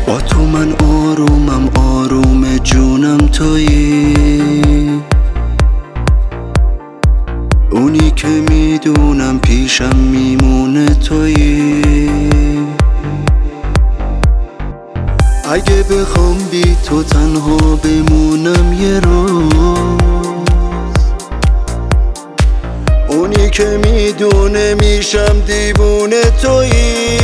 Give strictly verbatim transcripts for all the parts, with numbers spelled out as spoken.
با تو من آرومم، آروم جونم تویی، اونی که میدونم پیشم میمونه تویی. اگه بخوام بی تو تنها بمونم یه روز، اونی که میدونه میشم دیوونه تویی.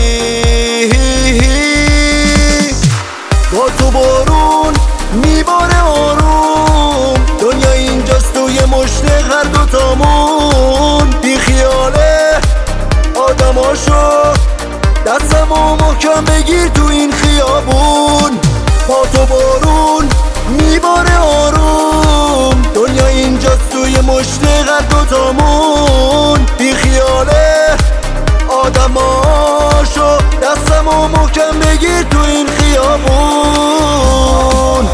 با تو بارون میباره آروم، دنیا اینجاست و یه مشت هر دوتامون. بی خیاله آدماشو دستمو محکم بگیر تو این خیابون. با تو بارون میباره آروم، دنیا اینجاست و یه مشت هر دوتامون. بی خیاله آدماشو دستمو محکم بگیر تو این خیابون.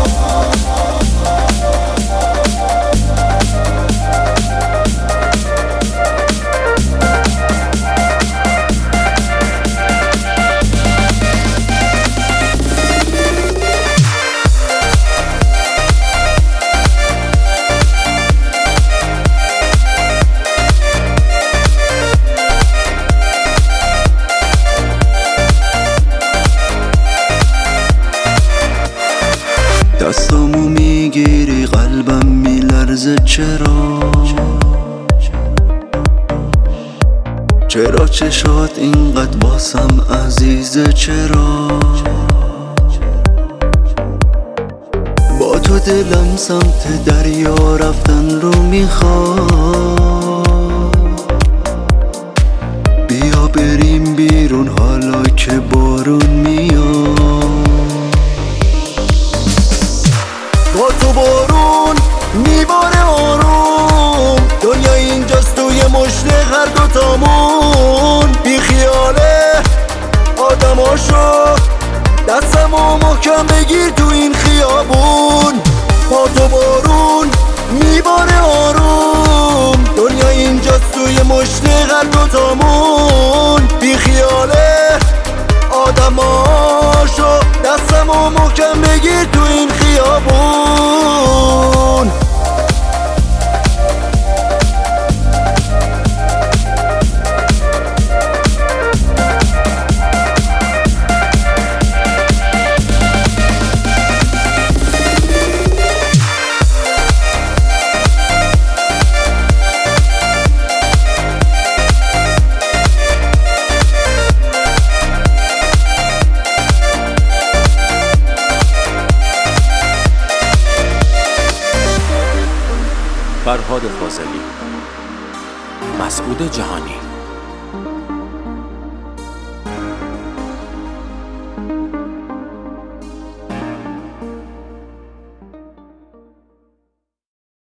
دستامو میگیری قلبم میلرزه، چرا؟ چرا چشات اینقدر واسم عزیزه، چرا؟ با تو دلم سمت دریا رفتن رو میخواد، بیا بریم بیرون حالا که بارون میاد. با تو بارون میباره آروم، دنیا اینجاست و یه مشت هر دوتامون. بی خیاله آدماشو دستمو محکم بگیر تو این خیابون. با تو بارون میباره آروم، دنیا اینجاست و یه مشت هر دوتامون. بی خیاله آدماشو دستمو محکم بگیر تو این خیابون. فرهاد فاضلی، مسعود جهانی.